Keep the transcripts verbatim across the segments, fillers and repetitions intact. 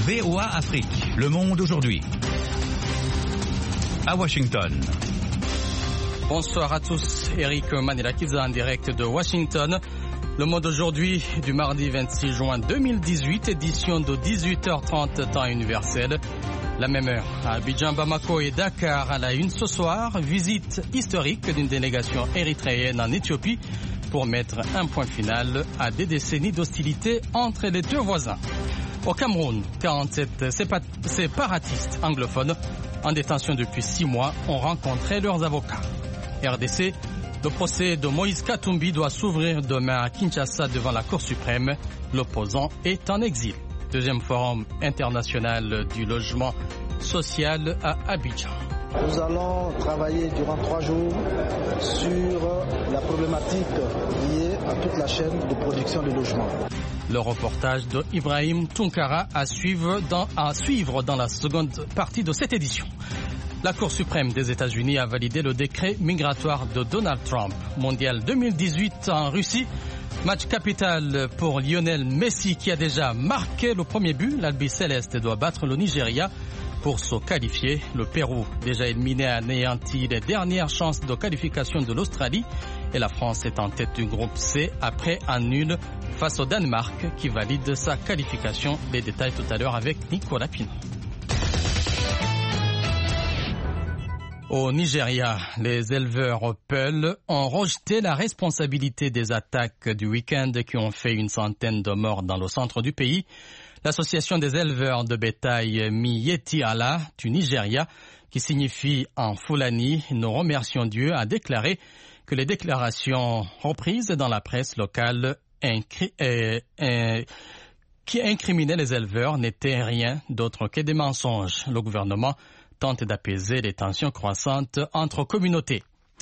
V O A Afrique, le monde aujourd'hui. À Washington. Bonsoir à tous, Eric Manelakiza en direct de Washington. Le monde aujourd'hui du mardi vingt-six juin deux mille dix-huit, édition de dix-huit heures trente temps universel. La même heure à Abidjan, Bamako et Dakar à la une ce soir, visite historique d'une délégation érythréenne en Éthiopie pour mettre un point final à des décennies d'hostilité entre les deux voisins. Au Cameroun, quarante-sept séparatistes anglophones en détention depuis six mois ont rencontré leurs avocats. R D C, le procès de Moïse Katumbi doit s'ouvrir demain à Kinshasa devant la Cour suprême. L'opposant est en exil. Deuxième forum international du logement social à Abidjan. Nous allons travailler durant trois jours sur la problématique liée à toute la chaîne de production de logements. Le reportage de Ibrahim Tunkara à suivre dans, à suivre dans la seconde partie de cette édition. La Cour suprême des États-Unis a validé le décret migratoire de Donald Trump. Mondial deux mille dix-huit en Russie. Match capital pour Lionel Messi qui a déjà marqué le premier but. L'Albi Céleste doit battre le Nigeria pour se qualifier. Le Pérou, déjà éliminé, a anéanti les dernières chances de qualification de l'Australie. Et la France est en tête du groupe C après un nul face au Danemark qui valide sa qualification. Les détails tout à l'heure avec Nicolas Pinon. Au Nigeria, les éleveurs Peul ont rejeté la responsabilité des attaques du week-end qui ont fait une centaine de morts dans le centre du pays. L'association des éleveurs de bétail Miyeti Allah du Nigeria, qui signifie en Fulani « Nous remercions Dieu », a déclaré que les déclarations reprises dans la presse locale incri- euh, euh, qui incriminaient les éleveurs n'étaient rien d'autre que des mensonges. Le gouvernement tente d'apaiser les tensions croissantes entre communautés.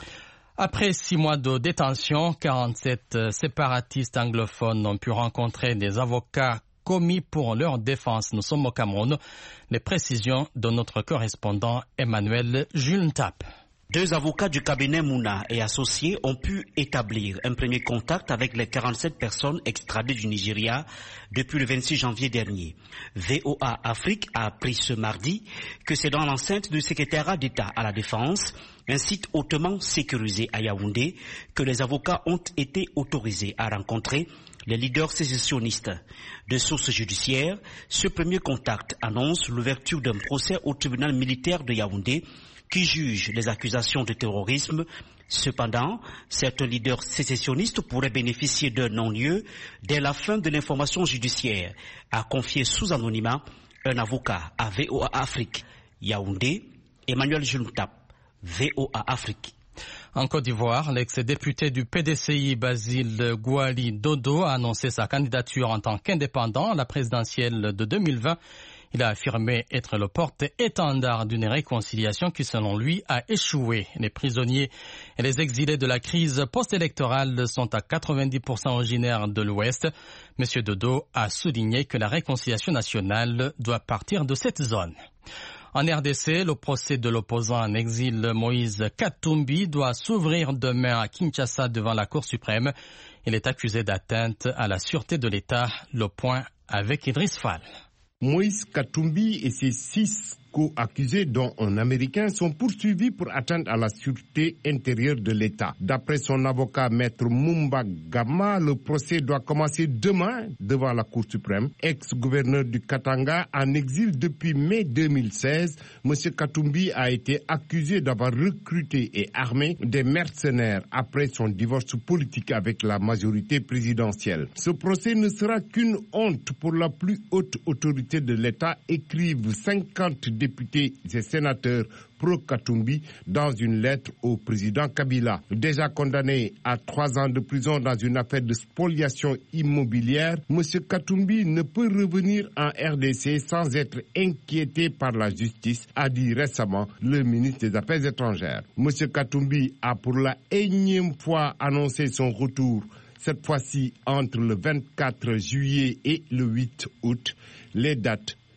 Après six mois de détention, quarante-sept séparatistes anglophones ont pu rencontrer des avocats commis pour leur défense. Nous sommes au Cameroun. Les précisions de notre correspondant Emmanuel Jules-Ntap. Deux avocats du cabinet Mouna et associés ont pu établir un premier contact avec les quarante-sept personnes extradées du Nigeria depuis le vingt-six janvier dernier. V O A Afrique a appris ce mardi que c'est dans l'enceinte du secrétariat d'État à la Défense, un site hautement sécurisé à Yaoundé, que les avocats ont été autorisés à rencontrer les leaders sécessionnistes. De sources judiciaires, ce premier contact annonce l'ouverture d'un procès au tribunal militaire de Yaoundé qui juge les accusations de terrorisme. Cependant, certains leaders sécessionnistes pourraient bénéficier d'un non-lieu dès la fin de l'information judiciaire, a confié sous anonymat un avocat à V O A Afrique. Yaoundé, Emmanuel Juntap, V O A Afrique. En Côte d'Ivoire, l'ex-député du P D C I, Basile Gouali Dodo, a annoncé sa candidature en tant qu'indépendant à la présidentielle de deux mille vingt. Il a affirmé être le porte-étendard d'une réconciliation qui, selon lui, a échoué. Les prisonniers et les exilés de la crise post-électorale sont à quatre-vingt-dix pour cent originaires de l'Ouest. Monsieur Dodo a souligné que la réconciliation nationale doit partir de cette zone. En R D C, le procès de l'opposant en exil Moïse Katumbi doit s'ouvrir demain à Kinshasa devant la Cour suprême. Il est accusé d'atteinte à la sûreté de l'État. Le point avec Idriss Fall. Moïse Katumbi et ses six co-accusés, dont un Américain, sont poursuivis pour atteinte à la sûreté intérieure de l'État. D'après son avocat, Maître Mumba Gama, le procès doit commencer demain devant la Cour suprême. Ex-gouverneur du Katanga, en exil depuis mai deux mille seize, M. Katumbi a été accusé d'avoir recruté et armé des mercenaires après son divorce politique avec la majorité présidentielle. Ce procès ne sera qu'une honte pour la plus haute autorité de l'État, écrivent cinquante députés et sénateurs pro-Katumbi dans une lettre au président Kabila. Déjà condamné à trois ans de prison dans une affaire de spoliation immobilière, M. Katumbi ne peut revenir en R D C sans être inquiété par la justice, a dit récemment le ministre des Affaires étrangères. M. Katumbi a pour la énième fois annoncé son retour, cette fois-ci entre le vingt-quatre juillet et le huit août. Les dates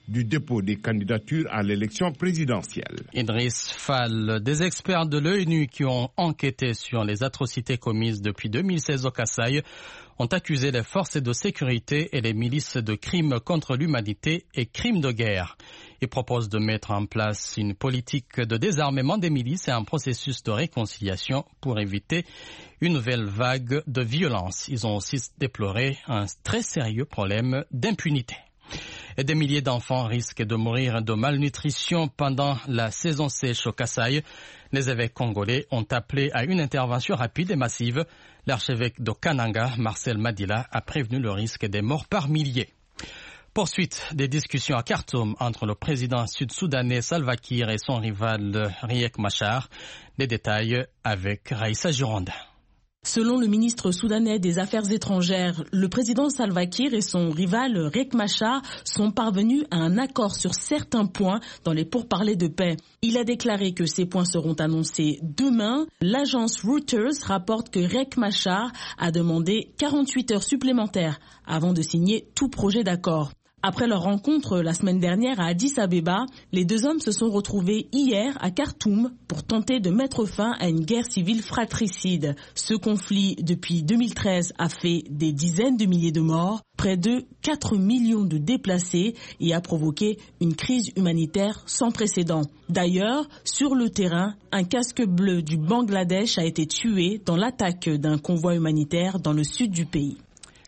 du dépôt des candidatures à l'élection présidentielle. Idriss Fall, des experts de l'ONU qui ont enquêté sur les atrocités commises depuis deux mille seize au Kasaï ont accusé les forces de sécurité et les milices de crimes contre l'humanité et crimes de guerre. Ils proposent de mettre en place une politique de désarmement des milices et un processus de réconciliation pour éviter une nouvelle vague de violence. Ils ont aussi déploré un très sérieux problème d'impunité. Et des milliers d'enfants risquent de mourir de malnutrition pendant la saison sèche au Kasaï. Les évêques congolais ont appelé à une intervention rapide et massive. L'archevêque de Kananga, Marcel Madila, a prévenu le risque des morts par milliers. Poursuite des discussions à Khartoum entre le président sud-soudanais Salva Kiir et son rival Riek Machar. Les détails avec Raïssa Gironda. Selon le ministre soudanais des Affaires étrangères, le président Salva Kiir et son rival Riek Machar sont parvenus à un accord sur certains points dans les pourparlers de paix. Il a déclaré que ces points seront annoncés demain. L'agence Reuters rapporte que Riek Machar a demandé quarante-huit heures supplémentaires avant de signer tout projet d'accord. Après leur rencontre la semaine dernière à Addis Abeba, les deux hommes se sont retrouvés hier à Khartoum pour tenter de mettre fin à une guerre civile fratricide. Ce conflit, depuis deux mille treize, a fait des dizaines de milliers de morts, près de quatre millions de déplacés et a provoqué une crise humanitaire sans précédent. D'ailleurs, sur le terrain, un casque bleu du Bangladesh a été tué dans l'attaque d'un convoi humanitaire dans le sud du pays.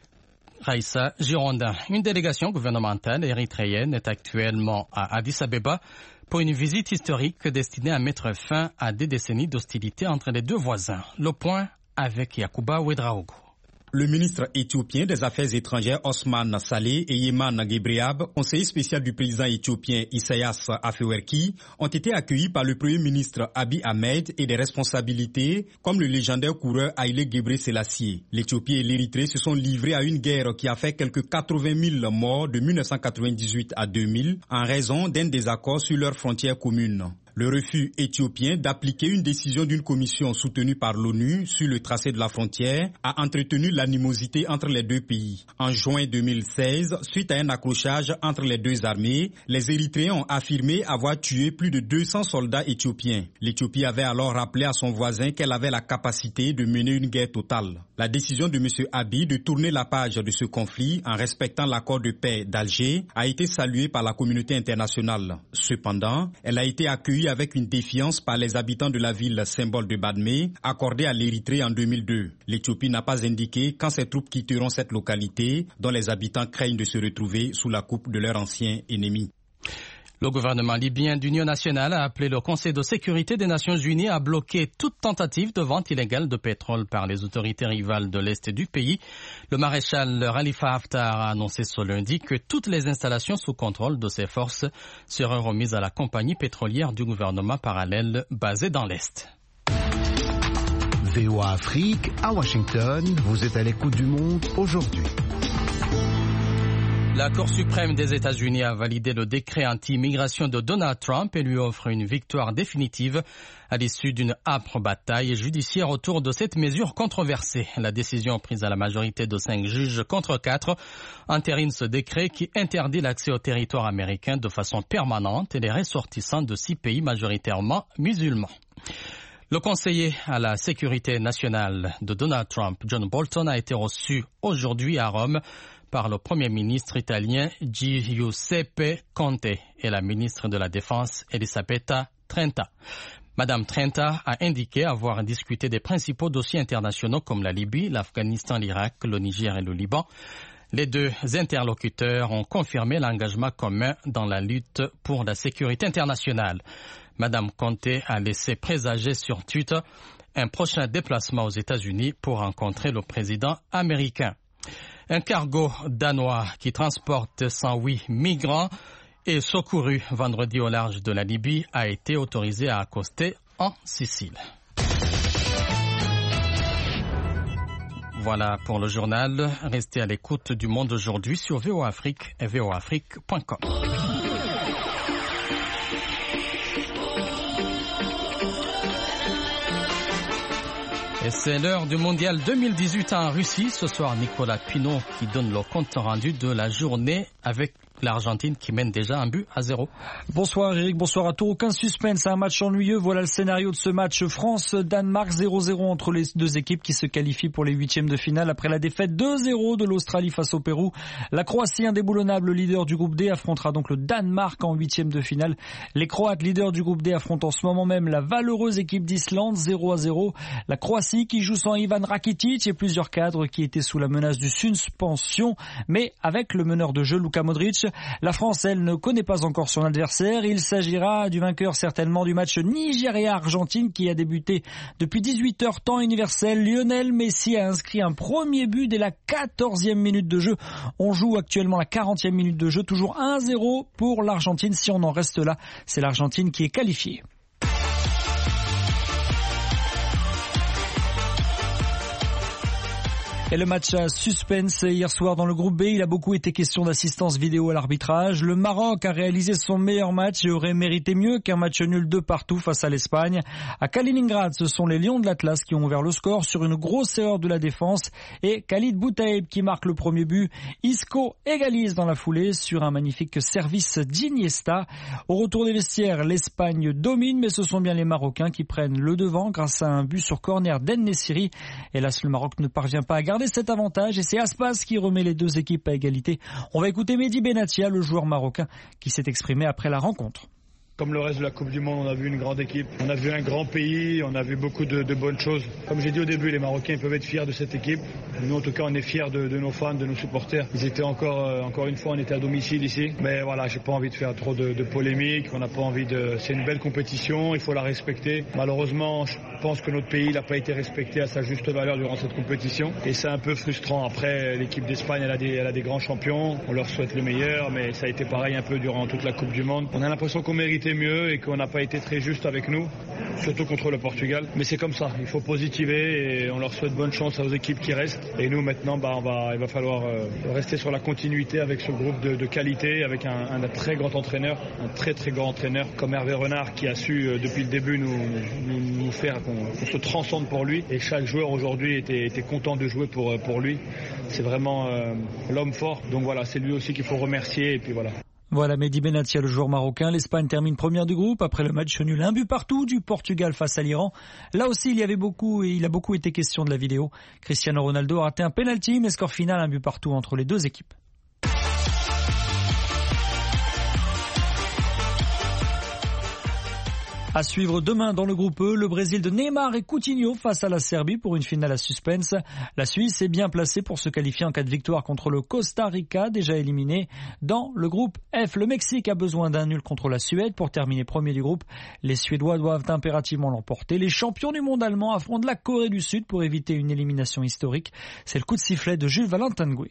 Raïssa Gironda, une délégation gouvernementale érythréenne est actuellement à Addis Abeba pour une visite historique destinée à mettre fin à des décennies d'hostilité entre les deux voisins. Le point avec Yacouba Ouedraogo. Le ministre éthiopien des Affaires étrangères Osman Saleh et Yeman Gebreab, conseiller spécial du président éthiopien Isaias Afewerki, ont été accueillis par le premier ministre Abiy Ahmed et des responsabilités comme le légendaire coureur Haïlé Gebre Selassie. L'Éthiopie et l'Érythrée se sont livrés à une guerre qui a fait quelques quatre-vingt mille morts de mille neuf cent quatre-vingt-dix-huit à deux mille en raison d'un désaccord sur leurs frontières communes. Le refus éthiopien d'appliquer une décision d'une commission soutenue par l'ONU sur le tracé de la frontière a entretenu l'animosité entre les deux pays. En juin deux mille seize, suite à un accrochage entre les deux armées, les Érythréens ont affirmé avoir tué plus de deux cents soldats éthiopiens. L'Éthiopie avait alors rappelé à son voisin qu'elle avait la capacité de mener une guerre totale. La décision de M. Abiy de tourner la page de ce conflit en respectant l'accord de paix d'Alger a été saluée par la communauté internationale. Cependant, elle a été accueillie avec une défiance par les habitants de la ville symbole de Badmé, accordée à l'Érythrée en deux mille deux. L'Éthiopie n'a pas indiqué quand ses troupes quitteront cette localité, dont les habitants craignent de se retrouver sous la coupe de leur ancien ennemi. Le gouvernement libyen d'Union nationale a appelé le Conseil de sécurité des Nations unies à bloquer toute tentative de vente illégale de pétrole par les autorités rivales de l'Est du pays. Le maréchal Khalifa Haftar a annoncé ce lundi que toutes les installations sous contrôle de ses forces seraient remises à la compagnie pétrolière du gouvernement parallèle basée dans l'Est. V O A Afrique, à Washington, vous êtes à l'écoute du monde aujourd'hui. La Cour suprême des États-Unis a validé le décret anti-immigration de Donald Trump et lui offre une victoire définitive à l'issue d'une âpre bataille judiciaire autour de cette mesure controversée. La décision prise à la majorité de cinq juges contre quatre entérine ce décret qui interdit l'accès au territoire américain de façon permanente et les ressortissants de six pays majoritairement musulmans. Le conseiller à la sécurité nationale de Donald Trump, John Bolton, a été reçu aujourd'hui à Rome par le Premier ministre italien Giuseppe Conte et la ministre de la Défense Elisabetta Trenta. Madame Trenta a indiqué avoir discuté des principaux dossiers internationaux comme la Libye, l'Afghanistan, l'Irak, le Niger et le Liban. Les deux interlocuteurs ont confirmé l'engagement commun dans la lutte pour la sécurité internationale. Madame Conte a laissé présager sur Twitter un prochain déplacement aux États-Unis pour rencontrer le président américain. Un cargo danois qui transporte cent huit migrants et secouru vendredi au large de la Libye a été autorisé à accoster en Sicile. Voilà pour le journal. Restez à l'écoute du Monde aujourd'hui sur V O A Afrique et v o afrique point com. Et c'est l'heure du mondial deux mille dix-huit en Russie. Ce soir, Nicolas Pinault qui donne le compte rendu de la journée avec l'Argentine qui mène déjà un but à zéro. Bonsoir Eric, bonsoir à tous. Aucun suspense, un match ennuyeux. Voilà le scénario de ce match France-Danemark, zéro zéro entre les deux équipes qui se qualifient pour les huitièmes de finale après la défaite deux zéro de l'Australie face au Pérou. La Croatie, indéboulonnable leader du groupe D, affrontera donc le Danemark en huitièmes de finale. Les Croates, leaders du groupe D, affrontent en ce moment même la valeureuse équipe d'Islande, zéro à zéro. La Croatie qui joue sans Ivan Rakitic et plusieurs cadres qui étaient sous la menace du suspension, mais avec le meneur de jeu Luka Modric. La France, elle, ne connaît pas encore son adversaire. Il s'agira du vainqueur certainement du match Nigeria-Argentine qui a débuté depuis dix-huit heures temps universel. Lionel Messi a inscrit un premier but dès la quatorzième minute de jeu. On joue actuellement la quarantième minute de jeu, toujours un zéro pour l'Argentine. Si on en reste là, c'est l'Argentine qui est qualifiée. Et le match à suspense hier soir dans le groupe B, il a beaucoup été question d'assistance vidéo à l'arbitrage. Le Maroc a réalisé son meilleur match et aurait mérité mieux qu'un match nul de partout face à l'Espagne. À Kaliningrad, ce sont les Lions de l'Atlas qui ont ouvert le score sur une grosse erreur de la défense et Khalid Boutaïb qui marque le premier but. Isco égalise dans la foulée sur un magnifique service d'Iniesta. Au retour des vestiaires, l'Espagne domine, mais ce sont bien les Marocains qui prennent le devant grâce à un but sur corner d'En-Nesyri. Hélas, le Maroc ne parvient pas à garder cet avantage et c'est Aspas qui remet les deux équipes à égalité. On va écouter Mehdi Benatia, le joueur marocain qui s'est exprimé après la rencontre. Comme le reste de la Coupe du Monde, on a vu une grande équipe, on a vu un grand pays, on a vu beaucoup de, de bonnes choses. Comme j'ai dit au début, les Marocains peuvent être fiers de cette équipe. Nous, en tout cas, on est fiers de, de nos fans, de nos supporters. Ils étaient encore, euh, encore une fois, on était à domicile ici. Mais voilà, j'ai pas envie de faire trop de, de polémiques. On n'a pas envie de. C'est une belle compétition, il faut la respecter. Malheureusement, je pense que notre pays n'a pas été respecté à sa juste valeur durant cette compétition. Et c'est un peu frustrant. Après, l'équipe d'Espagne, elle a des, elle a des grands champions. On leur souhaite le meilleur, mais ça a été pareil un peu durant toute la Coupe du Monde. On a l'impression qu'on méritait mieux et qu'on n'a pas été très juste avec nous, surtout contre le Portugal. Mais c'est comme ça, il faut positiver et on leur souhaite bonne chance aux équipes qui restent. Et nous maintenant, bah, on va, il va falloir euh, rester sur la continuité avec ce groupe de, de qualité, avec un, un très grand entraîneur, un très très grand entraîneur comme Hervé Renard qui a su euh, depuis le début nous, nous, nous faire qu'on, qu'on se transcende pour lui. Et chaque joueur aujourd'hui était, était content de jouer pour, pour lui. C'est vraiment euh, l'homme fort. Donc voilà, c'est lui aussi qu'il faut remercier et puis voilà. Voilà Mehdi Benatia, le joueur marocain. L'Espagne termine première du groupe après le match nul, un but partout du Portugal face à l'Iran. Là aussi, il y avait beaucoup et il a beaucoup été question de la vidéo. Cristiano Ronaldo a raté un penalty, mais score final, un but partout entre les deux équipes. À suivre demain dans le groupe E, le Brésil de Neymar et Coutinho face à la Serbie pour une finale à suspense. La Suisse est bien placée pour se qualifier en cas de victoire contre le Costa Rica, déjà éliminé. Dans le groupe F, le Mexique a besoin d'un nul contre la Suède pour terminer premier du groupe. Les Suédois doivent impérativement l'emporter. Les champions du monde allemand affrontent la Corée du Sud pour éviter une élimination historique. C'est le coup de sifflet de Jules Valentin Goué.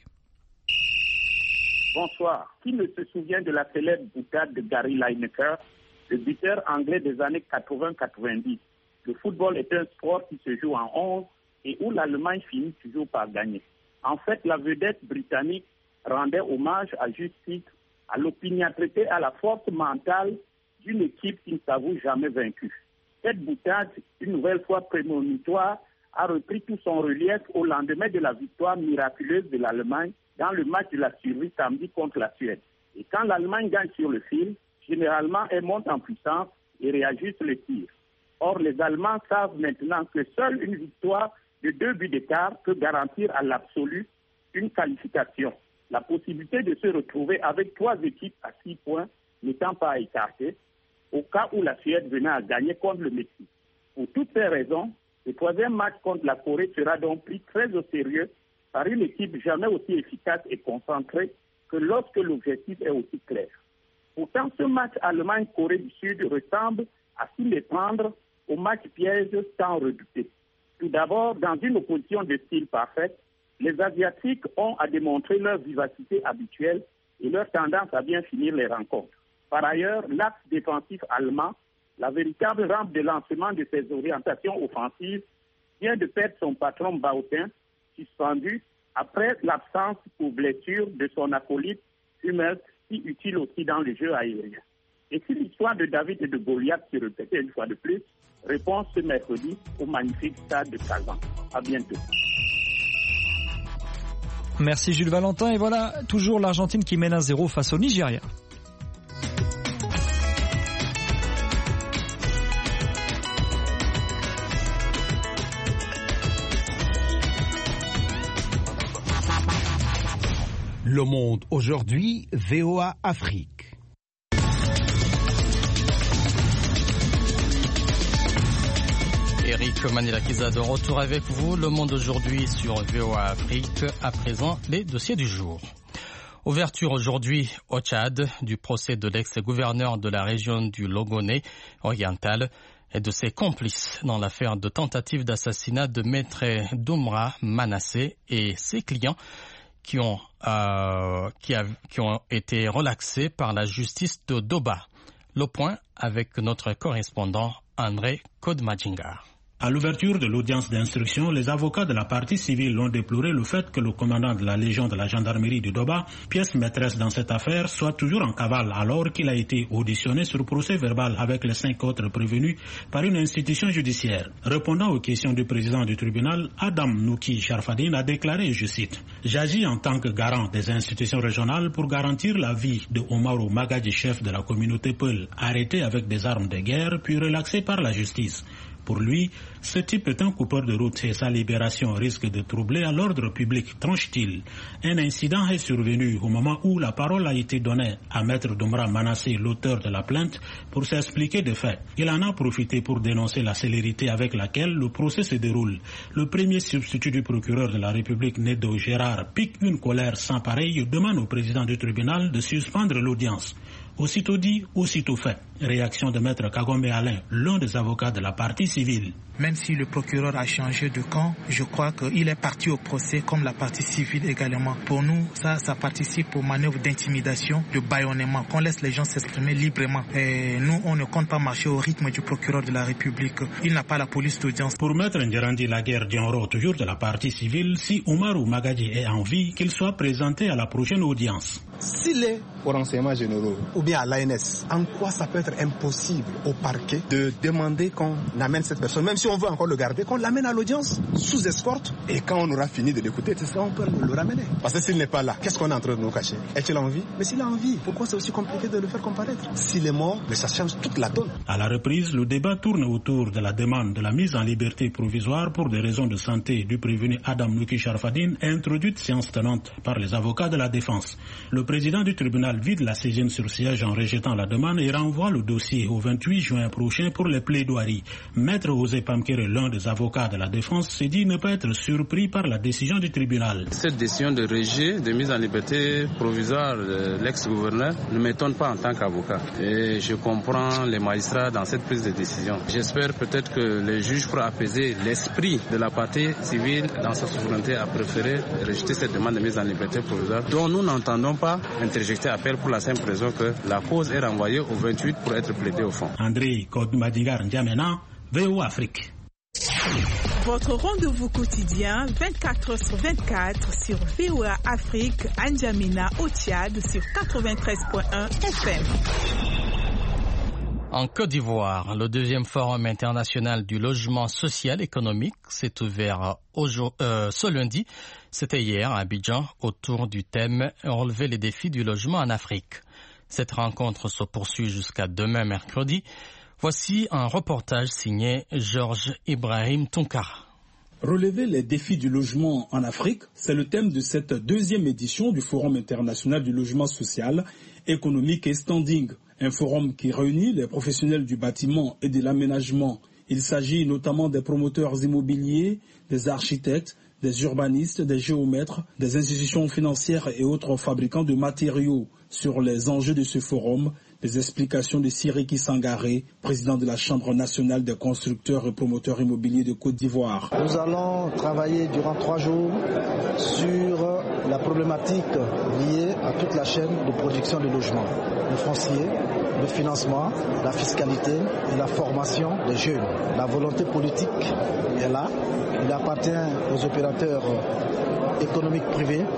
Bonsoir. Qui ne se souvient de la célèbre boutade de Gary Lineker, le buteur anglais des années quatre-vingts quatre-vingt-dix. Le football est un sport qui se joue en onze et où l'Allemagne finit toujours par gagner. En fait, la vedette britannique rendait hommage à juste titre à l'opiniâtreté, à la force mentale d'une équipe qui ne s'avoue jamais vaincue. Cette boutade, une nouvelle fois prémonitoire, a repris tout son relief au lendemain de la victoire miraculeuse de l'Allemagne dans le match de la survie samedi contre la Suède. Et quand l'Allemagne gagne sur le fil, généralement, elle monte en puissance et réajuste le tir. Or, les Allemands savent maintenant que seule une victoire de deux buts d'écart peut garantir à l'absolu une qualification. La possibilité de se retrouver avec trois équipes à six points n'étant pas écartée, au cas où la Suède venait à gagner contre le Mexique. Pour toutes ces raisons, le troisième match contre la Corée sera donc pris très au sérieux par une équipe jamais aussi efficace et concentrée que lorsque l'objectif est aussi clair. Pourtant, ce match Allemagne-Corée du Sud ressemble à s'y méprendre au match piège tant redouté. Tout d'abord, dans une opposition de style parfaite, les Asiatiques ont à démontrer leur vivacité habituelle et leur tendance à bien finir les rencontres. Par ailleurs, l'axe défensif allemand, la véritable rampe de lancement de ses orientations offensives, vient de perdre son patron Bautin, suspendu après l'absence pour blessure de son acolyte Hummels, si utile aussi dans le jeu aérien. Et si l'histoire de David et de Goliath se répétait une fois de plus, réponse ce mercredi au magnifique stade de Kazan. À bientôt. Merci Jules Valentin. Et voilà, toujours l'Argentine qui mène un zéro face au Nigeria. Le Monde aujourd'hui, V O A Afrique. Eric Manilakiza de retour avec vous. Le Monde aujourd'hui sur V O A Afrique. À présent, les dossiers du jour. Ouverture aujourd'hui au Tchad du procès de l'ex-gouverneur de la région du Logone oriental et de ses complices dans l'affaire de tentative d'assassinat de Maître Doumra Manassé et ses clients qui ont, euh, qui, a, qui ont été relaxés par la justice de Doba. Le point avec notre correspondant André Kodmadjingar. À l'ouverture de l'audience d'instruction, les avocats de la partie civile ont déploré le fait que le commandant de la Légion de la gendarmerie de Doba, pièce maîtresse dans cette affaire, soit toujours en cavale alors qu'il a été auditionné sur procès verbal avec les cinq autres prévenus par une institution judiciaire. Répondant aux questions du président du tribunal, Adam Nouki Sharfadine a déclaré, je cite, « J'agis en tant que garant des institutions régionales pour garantir la vie de Omaro Magadji, chef de la communauté Peul, arrêté avec des armes de guerre puis relaxé par la justice. » Pour lui, ce type est un coupeur de route et sa libération risque de troubler à l'ordre public, tranche-t-il. Un incident est survenu au moment où la parole a été donnée à Maître Doumra Manassé, l'auteur de la plainte, pour s'expliquer des faits. Il en a profité pour dénoncer la célérité avec laquelle le procès se déroule. Le premier substitut du procureur de la République, Nedo Gérard, pique une colère sans pareille et demande au président du tribunal de suspendre l'audience. Aussitôt dit, aussitôt fait. Réaction de Maître Kagome Alain, l'un des avocats de la partie civile. Même si le procureur a changé de camp, je crois qu'il est parti au procès comme la partie civile également. Pour nous, ça, ça participe aux manœuvres d'intimidation, de bâillonnement, qu'on laisse les gens s'exprimer librement. Et nous, on ne compte pas marcher au rythme du procureur de la République. Il n'a pas la police d'audience. Pour Maître Ndjerandi Laguerre Dianro, toujours de la partie civile, si Oumarou Magadji est en vie, qu'il soit présenté à la prochaine audience. S'il est aux renseignements généraux ou bien à l'A N S, en quoi ça peut être impossible au parquet de demander qu'on amène cette personne, même si on veut encore le garder, qu'on l'amène à l'audience sous escorte, et quand on aura fini de l'écouter, c'est ça, on peut le ramener. Parce que s'il n'est pas là, qu'est-ce qu'on est en train de nous cacher? Est-il en vie? Mais s'il est en vie, pourquoi c'est aussi compliqué de le faire comparaître? S'il est mort, mais ça change toute la donne. À la reprise, le débat tourne autour de la demande de la mise en liberté provisoire pour des raisons de santé du prévenu Adam Nouki Sharfadine, introduite séance tenante par les avocats de la défense. Le président du tribunal vide la saisine sur siège en rejetant la demande et renvoie le dossier au vingt-huit juin prochain pour les plaidoiries. Maître Osé Pamkere, l'un des avocats de la défense, s'est dit ne pas être surpris par la décision du tribunal. Cette décision de rejet de mise en liberté provisoire de l'ex-gouverneur ne m'étonne pas en tant qu'avocat. Et je comprends les magistrats dans cette prise de décision. J'espère peut-être que les juges, pour apaiser l'esprit de la partie civile dans sa souveraineté, a préféré rejeter cette demande de mise en liberté provisoire dont nous n'entendons pas interjecter appel pour la simple raison que la cause est renvoyée au vingt-huit pour être plaidée au fond. André Kodmadjingar N'Djamena, V O A Afrique. Votre rendez-vous quotidien vingt-quatre heures sur vingt-quatre sur V O A Afrique, N'Djamena au Tchad sur quatre-vingt-treize point un F M. En Côte d'Ivoire, le deuxième forum international du logement social économique s'est ouvert euh, ce lundi. C'était hier à Abidjan autour du thème « Relever les défis du logement en Afrique ». Cette rencontre se poursuit jusqu'à demain mercredi. Voici un reportage signé Georges Ibrahim Tonkara. Relever les défis du logement en Afrique, c'est le thème de cette deuxième édition du Forum international du logement social, économique et standing. Un forum qui réunit les professionnels du bâtiment et de l'aménagement. Il s'agit notamment des promoteurs immobiliers, des architectes, des urbanistes, des géomètres, des institutions financières et autres fabricants de matériaux. Sur les enjeux de ce forum, les explications de Siriki Sangaré, président de la Chambre nationale des constructeurs et promoteurs immobiliers de Côte d'Ivoire. Nous allons travailler durant trois jours sur la problématique liée à toute la chaîne de production de logements. Le foncier, le financement, la fiscalité et la formation des jeunes. La volonté politique est là. Il appartient aux opérateurs économiques privés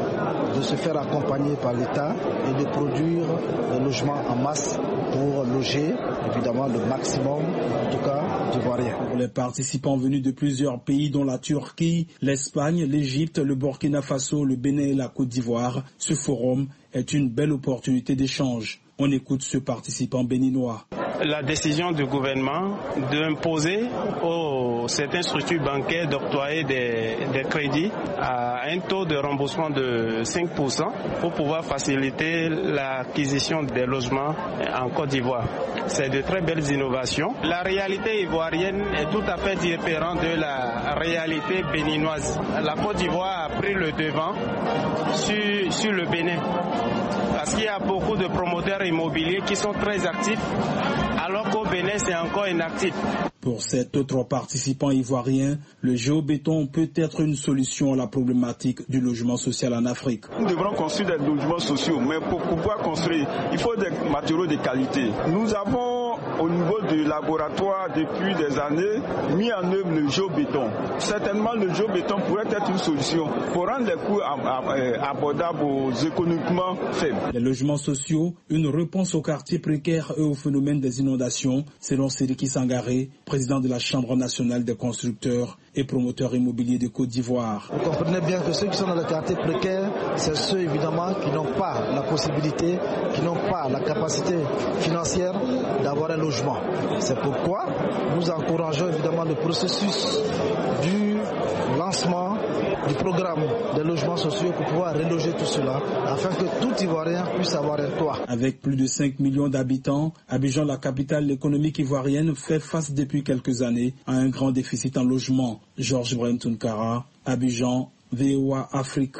de se faire accompagner par l'État et de produire des logements en masse pour loger évidemment le maximum, en tout cas, d'Ivoiriens. Pour les participants venus de plusieurs pays dont la Turquie, l'Espagne, l'Égypte, le Burkina Faso, le Bénin et la Côte d'Ivoire, ce forum est une belle opportunité d'échange. On écoute ce participant béninois. La décision du gouvernement d'imposer aux certaines structures bancaires d'octroyer des, des crédits à un taux de remboursement de cinq pour cent pour pouvoir faciliter l'acquisition des logements en Côte d'Ivoire. C'est de très belles innovations. La réalité ivoirienne est tout à fait différente de la réalité béninoise. La Côte d'Ivoire a pris le devant sur, sur le Bénin parce qu'il y a beaucoup de promoteurs immobiliers qui sont très actifs, alors qu'au Bénin, c'est encore inactif. Pour cet autre participant ivoirien, le géobéton peut être une solution à la problématique du logement social en Afrique. Nous devrons construire des logements sociaux, mais pour pouvoir construire, il faut des matériaux de qualité. Nous avons, au niveau du laboratoire, depuis des années, mis en œuvre le géobéton. Certainement, le géobéton pourrait être une solution pour rendre les coûts abordables aux économiquement faibles. Les logements sociaux, une réponse aux quartiers précaires et au phénomène des inondations, selon Sériki Sangaré, président de la Chambre nationale des constructeurs et promoteurs immobiliers de Côte d'Ivoire. Vous comprenez bien que ceux qui sont dans les quartiers précaires, c'est ceux évidemment qui n'ont pas la possibilité, qui n'ont pas la capacité financière d'avoir un logement. C'est pourquoi nous encourageons évidemment le processus du lancement du programme des logements sociaux pour pouvoir reloger tout cela afin que tout Ivoirien puisse avoir un toit. Avec plus de cinq millions d'habitants, Abidjan, la capitale économique ivoirienne, fait face depuis quelques années à un grand déficit en logement. Georges Ibrahim Tounkara, Abidjan, V O A Afrique.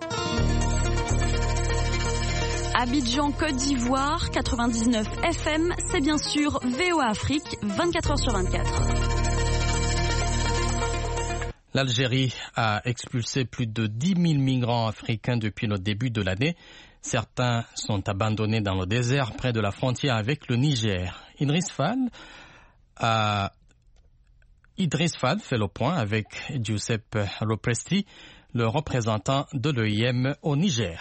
Abidjan, Côte d'Ivoire, quatre-vingt-dix-neuf F M, c'est bien sûr V O A Afrique, vingt-quatre heures sur vingt-quatre. L'Algérie a expulsé plus de dix mille migrants africains depuis le début de l'année. Certains sont abandonnés dans le désert près de la frontière avec le Niger. Idriss Fall, a... Idriss Fall fait le point avec Giuseppe Lopresti, le représentant de l'O I M au Niger.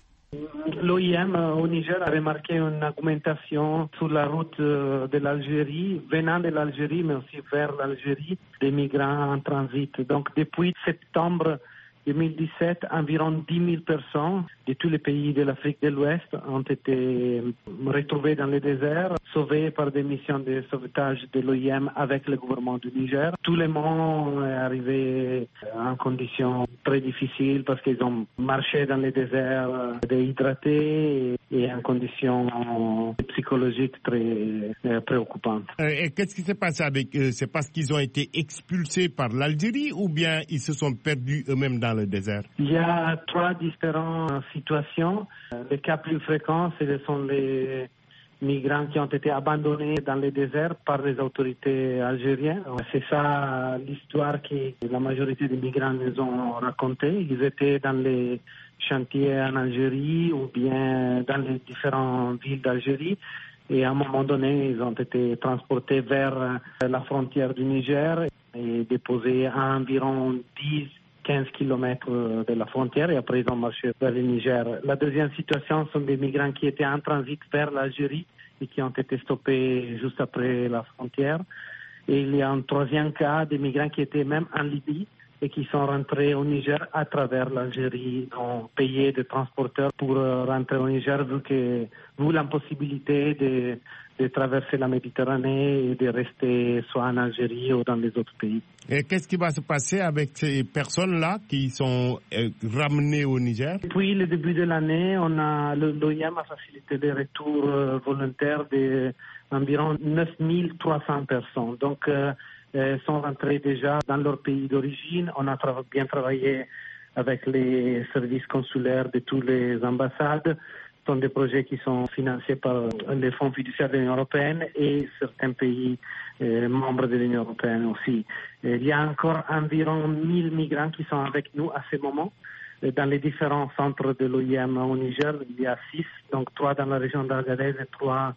L'O I M au Niger a remarqué une augmentation sur la route de l'Algérie, venant de l'Algérie, mais aussi vers l'Algérie, des migrants en transit. Donc depuis septembre deux mille dix-sept, environ dix mille personnes de tous les pays de l'Afrique de l'Ouest ont été retrouvées dans le désert, sauvées par des missions de sauvetage de l'O I M avec le gouvernement du Niger. Tout le monde est arrivé en conditions très difficiles parce qu'ils ont marché dans le désert déhydratés et en conditions psychologiques très préoccupantes. Et qu'est-ce qui s'est passé avec eux? C'est parce qu'ils ont été expulsés par l'Algérie ou bien ils se sont perdus eux-mêmes dans le désert? Il y a trois différentes situations. Les cas plus fréquents, ce sont les migrants qui ont été abandonnés dans le désert par les autorités algériennes. C'est ça l'histoire que la majorité des migrants nous ont racontée. Ils étaient dans les chantiers en Algérie ou bien dans les différentes villes d'Algérie. Et à un moment donné, ils ont été transportés vers la frontière du Niger et déposés à environ dix quinze kilomètres de la frontière et après ils ont marché vers le Niger. La deuxième situation sont des migrants qui étaient en transit vers l'Algérie et qui ont été stoppés juste après la frontière. Et il y a un troisième cas des migrants qui étaient même en Libye et qui sont rentrés au Niger à travers l'Algérie. Ils ont payé des transporteurs pour rentrer au Niger vu que vu l'impossibilité de de traverser la Méditerranée et de rester soit en Algérie ou dans les autres pays. Et qu'est-ce qui va se passer avec ces personnes-là qui sont euh, ramenées au Niger? Depuis le début de l'année, on a l'O I M a facilité des retours euh, volontaires d'environ neuf mille trois cents personnes. Donc, euh, elles sont rentrées déjà dans leur pays d'origine. On a tra- bien travaillé avec les services consulaires de toutes les ambassades. Ce sont des projets qui sont financés par les fonds fiduciaires de l'Union européenne et certains pays euh, membres de l'Union européenne aussi. Et il y a encore environ mille migrants qui sont avec nous à ce moment. Et dans les différents centres de l'O I M au Niger, il y a six, donc trois dans la région d'Agadez et trois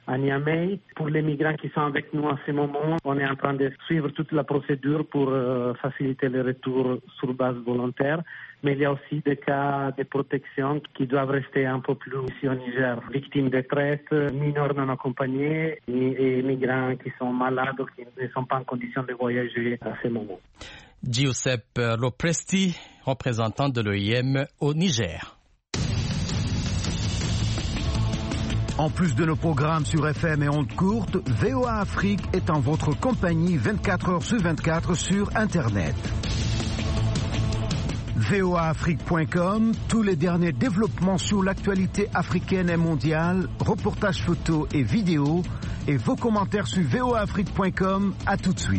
à Niamey. Pour les migrants qui sont avec nous en ce moment, on est en train de suivre toute la procédure pour euh, faciliter le retour sur base volontaire. Mais il y a aussi des cas de protection qui doivent rester un peu plus ici au Niger. Victimes de traite, mineurs non accompagnés et migrants qui sont malades ou qui ne sont pas en condition de voyager à ce moment. Giuseppe Lopresti, représentant de l'O I M au Niger. En plus de nos programmes sur F M et ondes courtes, V O A Afrique est en votre compagnie vingt-quatre heures sur vingt-quatre sur Internet. V O A Afrique point com, tous les derniers développements sur l'actualité africaine et mondiale, reportages photos et vidéos, et vos commentaires sur V O A Afrique point com. À tout de suite.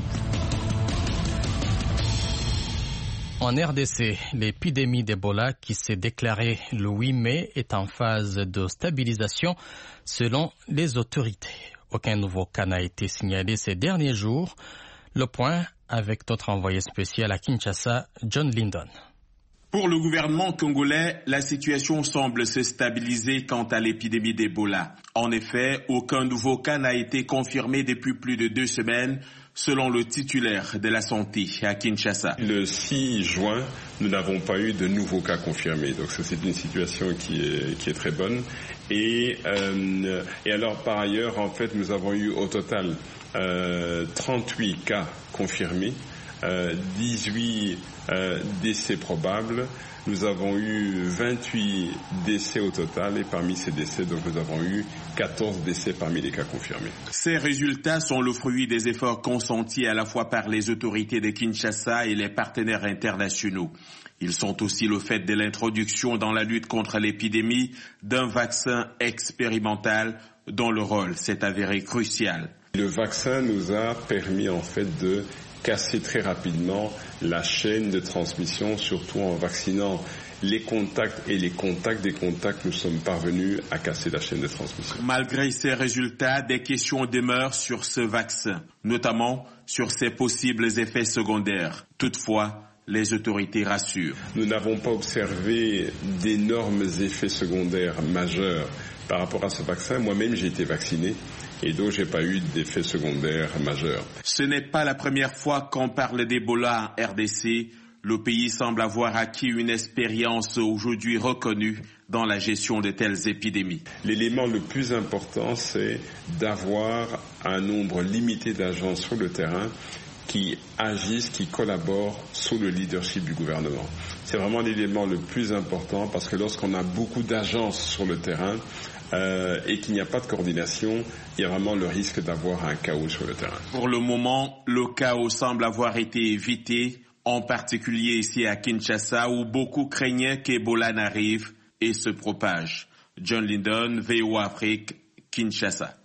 En R D C, l'épidémie d'Ebola qui s'est déclarée le huit mai est en phase de stabilisation selon les autorités. Aucun nouveau cas n'a été signalé ces derniers jours. Le point avec notre envoyé spécial à Kinshasa, John Lyndon. Pour le gouvernement congolais, la situation semble se stabiliser quant à l'épidémie d'Ebola. En effet, aucun nouveau cas n'a été confirmé depuis plus de deux semaines, selon le titulaire de la santé à Kinshasa. Le six juin, nous n'avons pas eu de nouveaux cas confirmés. Donc ça, c'est une situation qui est, qui est très bonne. Et, euh, et alors, par ailleurs, en fait, nous avons eu au total euh, trente-huit cas confirmés. Euh, dix-huit euh, décès probables. Nous avons eu vingt-huit décès au total et parmi ces décès, donc nous avons eu quatorze décès parmi les cas confirmés. Ces résultats sont le fruit des efforts consentis à la fois par les autorités de Kinshasa et les partenaires internationaux. Ils sont aussi le fait de l'introduction dans la lutte contre l'épidémie d'un vaccin expérimental dont le rôle s'est avéré crucial. Le vaccin nous a permis en fait de casser très rapidement la chaîne de transmission, surtout en vaccinant les contacts et les contacts des contacts, nous sommes parvenus à casser la chaîne de transmission. Malgré ces résultats, des questions demeurent sur ce vaccin, notamment sur ses possibles effets secondaires. Toutefois, les autorités rassurent. Nous n'avons pas observé d'énormes effets secondaires majeurs par rapport à ce vaccin. Moi-même, j'ai été vacciné. Et donc, j'ai pas eu d'effets secondaires majeurs. Ce n'est pas la première fois qu'on parle d'Ebola en R D C. Le pays semble avoir acquis une expérience aujourd'hui reconnue dans la gestion de telles épidémies. L'élément le plus important, c'est d'avoir un nombre limité d'agents sur le terrain qui agissent, qui collaborent sous le leadership du gouvernement. C'est vraiment l'élément le plus important parce que lorsqu'on a beaucoup d'agences sur le terrain, Euh, et qu'il n'y a pas de coordination, il y a vraiment le risque d'avoir un chaos sur le terrain. Pour le moment, le chaos semble avoir été évité, en particulier ici à Kinshasa, où beaucoup craignaient qu'Ebola n'arrive et se propage. John Lyndon, V O A Afrique, Kinshasa.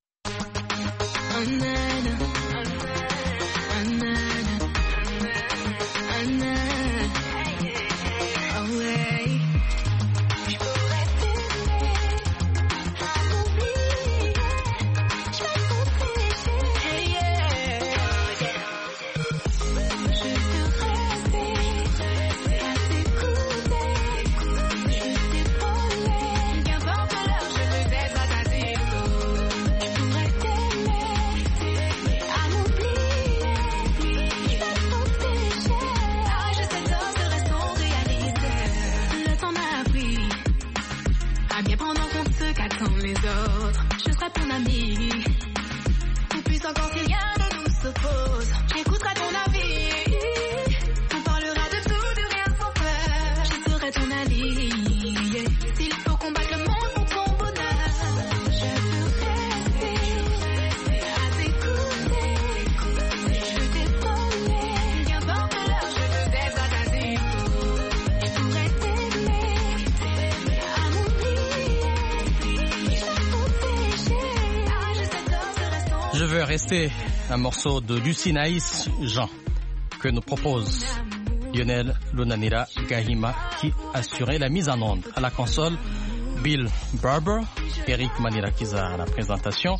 Je veux rester un morceau de Lucinaïs Jean que nous propose Lionel Lunanira Gahima qui assurait la mise en onde. À la console, Bill Barber, Eric Manirakiza à la présentation.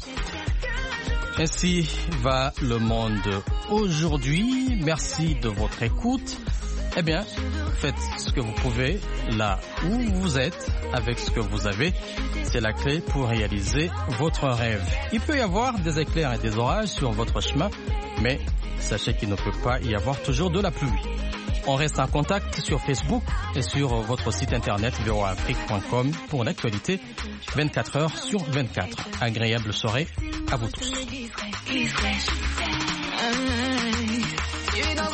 Ainsi va le monde aujourd'hui. Merci de votre écoute. Eh bien, faites ce que vous pouvez là où vous êtes avec ce que vous avez. C'est la clé pour réaliser votre rêve. Il peut y avoir des éclairs et des orages sur votre chemin, mais sachez qu'il ne peut pas y avoir toujours de la pluie. On reste en contact sur Facebook et sur votre site internet v o a afrique point com pour l'actualité vingt-quatre heures sur vingt-quatre. Agréable soirée à vous tous.